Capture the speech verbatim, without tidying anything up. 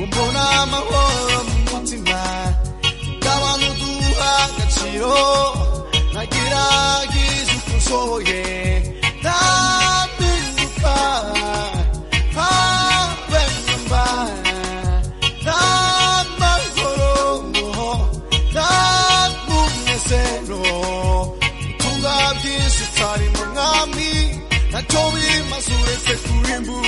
mbona amahoro mu mutima bw'abantu duha agaciro nagira gize uko nshoboye ntampinduka habe mba nta mahoro nta munezero utunga byinshi utari mu mwami ntacyo bimaze uretse kurimbuka